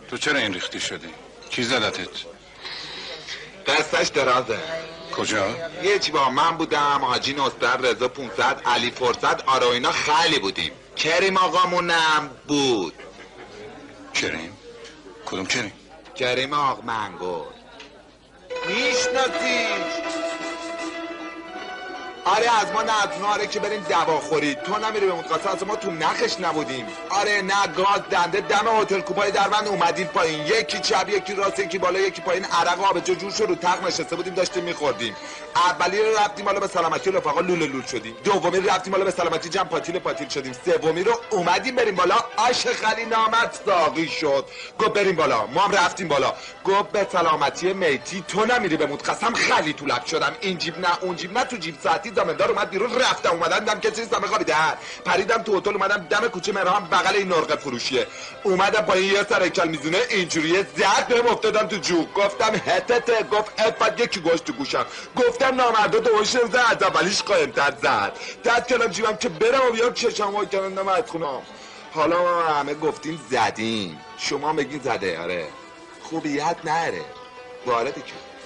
تو چرا این ریختی شدی؟ کی زدتت؟ قصهش درازه. کجا؟ یه با من بودم، حاجی نصرت، رضا 500، علی فرصت، آره اینا خیلی بودیم. کریم آقامونم بود. کریم؟ کدوم کریم؟ کریم آق منگل. میشناسیش؟ آره از ما نتونه، آره که بریم دواخوری. تو نمیری به متقاصه، از ما تو نخش نبودیم. آره نه گاز دنده دم هتل کوپای دربند اومدیم پایین، یکی چپ یکی راست یکی بالا یکی پایین، عرق آبجو جور شد رو تخت نشسته بودیم داشتیم میخوردیم. اولی رو رفتیم بالا به سلامتی رفقا لوله لول شدیم، دومی رو رفتیم بالا به سلامتی جمع پاتیل پاتیل شدیم، سومی رو اومدیم بریم بالا آش خلی نامت ساقی شد. گفت بریم بالا، ما هم رفتیم بالا. گفت به سلامتی میتی تو نمیری به متقسم خلی تو لب شدم، این جیب نه اون جیب نه، تو جیب ساعتی دامدار اومد بیرون، رفتم اومدم دیدم که چیزی سمه خوابیدن، پریدم تو هتل اومدم دم کوچه مهران بغل این نرقه فروشیه، اومدم پایین یه سر هیکل میزونه اینجوریه زد بهم افتادم تو جو. گفتم هتته، گفت افت یکی گوش تو گوشم، گفتم نامردا دوش زد از اولیش قایم‌تر زد، دست کردم جیبم که برم و بیام چشم وای کردم از خونم. حالا ما همه گفتیم زدیم، شما بگین زده. آره خوبیت نره وارد که